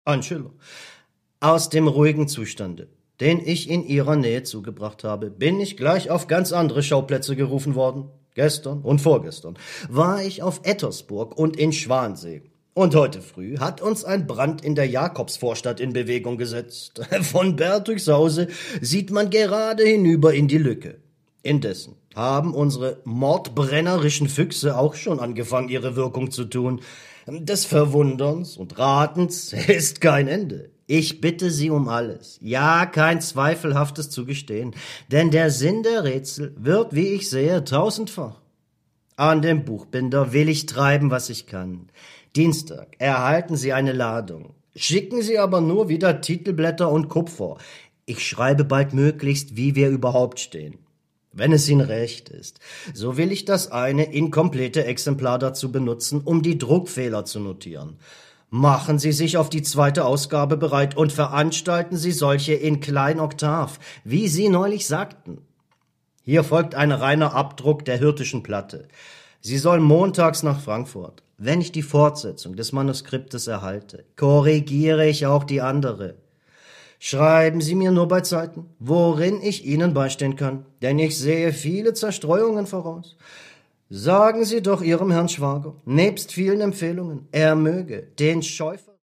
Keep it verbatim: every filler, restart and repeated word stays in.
Ein Schiller. Aus dem ruhigen Zustande, den ich in ihrer Nähe zugebracht habe, bin ich gleich auf ganz andere Schauplätze gerufen worden. Gestern und vorgestern war ich auf Ettersburg und in Schwansee. Und heute früh hat uns ein Brand in der Jakobsvorstadt in Bewegung gesetzt. Von Berthuchshause sieht man gerade hinüber in die Lücke. Indessen haben unsere mordbrennerischen Füchse auch schon angefangen, ihre Wirkung zu tun. Des Verwunderns und Ratens ist kein Ende. Ich bitte Sie um alles, ja, kein zweifelhaftes zu gestehen, denn der Sinn der Rätsel wird, wie ich sehe, tausendfach. An dem Buchbinder will ich treiben, was ich kann. Dienstag erhalten Sie eine Ladung. Schicken Sie aber nur wieder Titelblätter und Kupfer. Ich schreibe baldmöglichst, wie wir überhaupt stehen. Wenn es Ihnen recht ist, so will ich das eine inkomplette Exemplar dazu benutzen, um die Druckfehler zu notieren. Machen Sie sich auf die zweite Ausgabe bereit und veranstalten Sie solche in Kleinoktav, wie Sie neulich sagten. Hier folgt ein reiner Abdruck der Hürtischen Platte. Sie soll montags nach Frankfurt. Wenn ich die Fortsetzung des Manuskriptes erhalte, korrigiere ich auch die andere. Schreiben Sie mir nur bei Zeiten, worin ich Ihnen beistehen kann, denn ich sehe viele Zerstreuungen voraus. Sagen Sie doch Ihrem Herrn Schwager, nebst vielen Empfehlungen, er möge den Schäufer